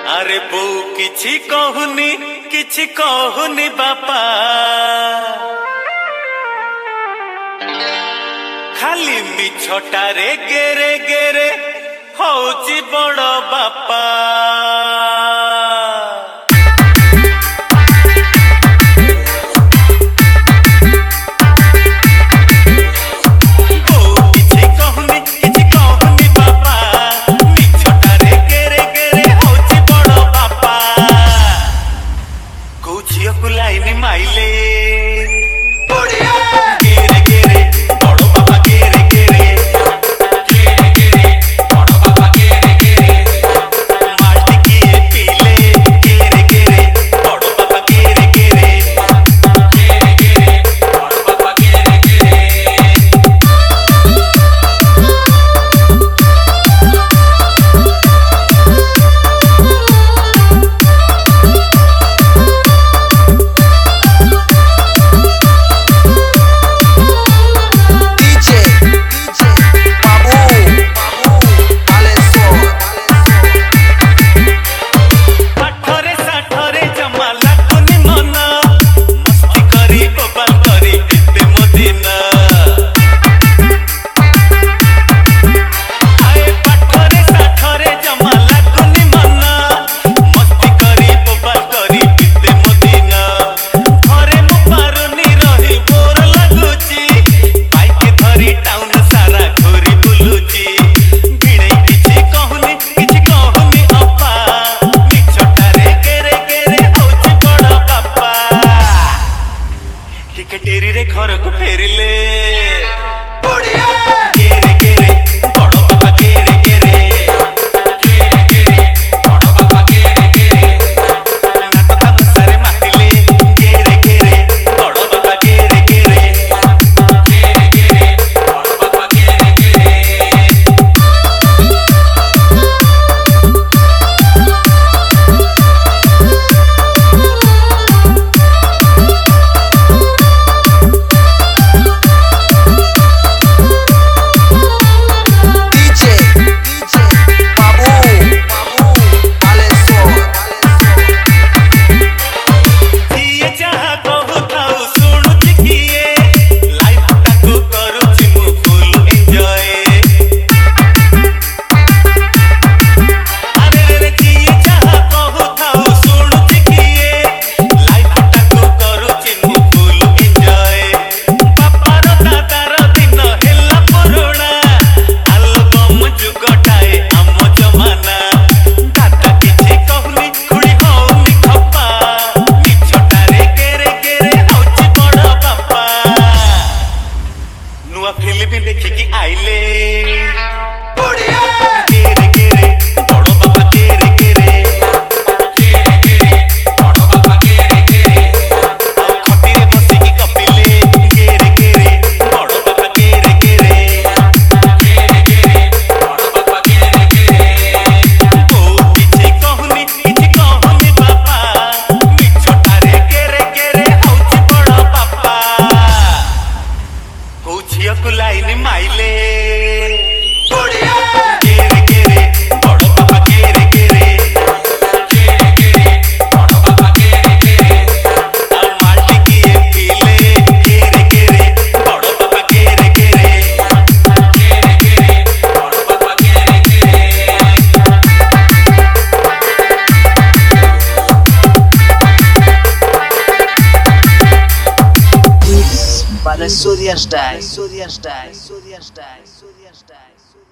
আরে বউ କିଛି କହୁନି ବାପା ଖାଲି ମିଛଟାରେ ଗେରେ ଗେରେ ହଉଛି ବଡ଼ ବାପା। टेरी रे घर को फेरिले फिल्म देखिकी आइले गेरे गेरे बड़ बाबा गेरे गेरे खटिरे बसिकी कपिले गेरे गेरे बड़ बाबा गेरे गेरे ओ किछि कहनी बापा मिछटारे गेरे गेरे हौछि बड़ बापा को झिया को लाइन माइले गेरे गेरे बड़ बाबा गेरे गेरे और माल्टी किए पीले गेरे गेरे बड़ बाबा गेरे गेरे Para Surya Style.